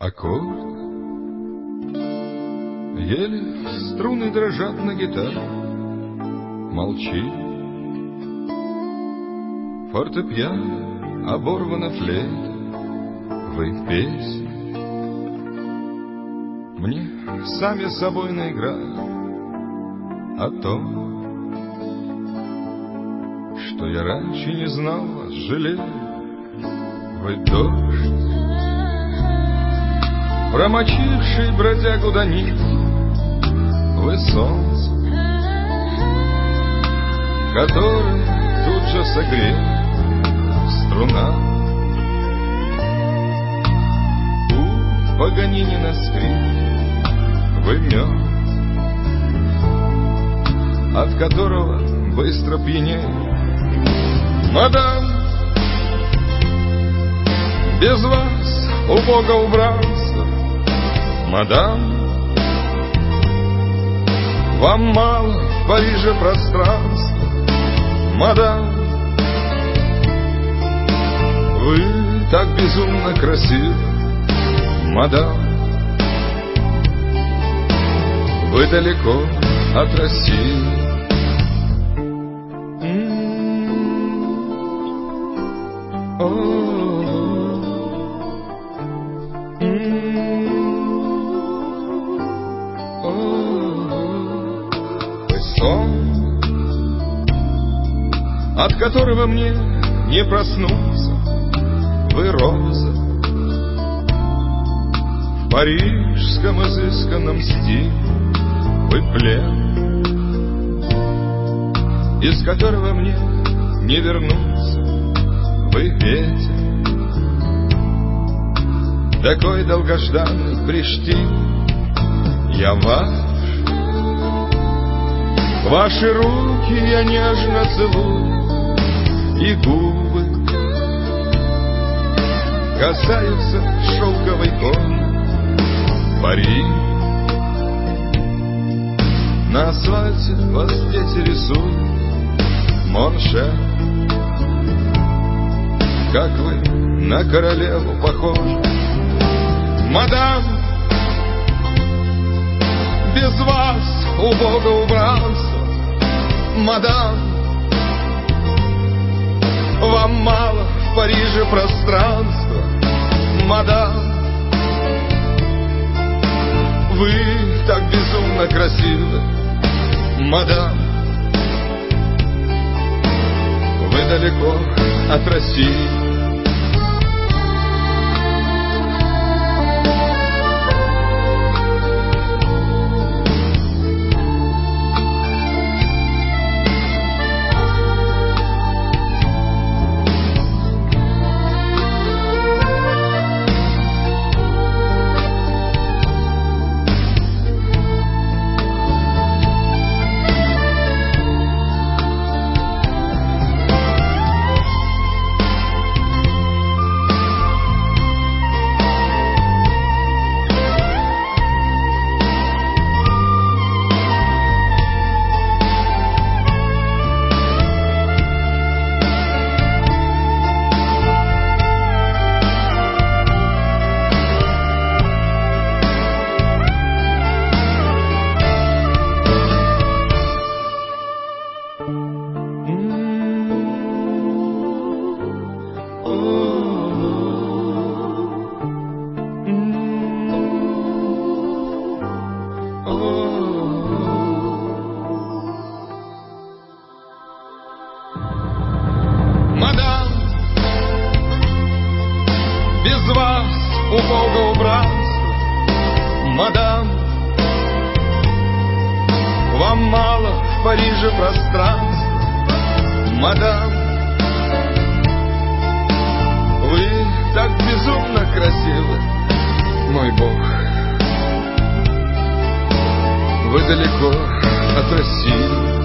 Аккорд. Еле струны дрожат на гитаре. Молчи. Фортепиано, оборвана флейта. Вы песни мне сами собой наиграли о том, что я раньше не знал вас, жалею. Вы дождь, промочивший бродягу до нитки. Вы солнце, которое тут же согрел струна. У Паганини на скрипке вы мед, от которого быстро пьянеет. Мадам, без вас убого убранства. Мадам, вам мало в Париже пространства. Мадам, вы так безумно красивы. Мадам, вы далеко от России. Вы сон, от которого мне не проснуться. Вы роза в парижском изысканном стиле. Вы плен, из которого мне не вернуться. Вы ветер, такой долгожданный Приштин. Я ваши руки я нежно целую, и губы касаются шелковой кожи. Пари, на асфальте вас дети рисуют. Моншер, как вы на королеву похожи. Мадам, без вас убого убранства. Мадам, вам мало в Париже пространства. Мадам, вы так безумно красивы. Мадам, вы далеко от России. Мадам, без вас убого убранства. Мадам, вам мало в Париже пространства. Мадам, вы так безумно красивы. Мой Бог, вы далеко от России.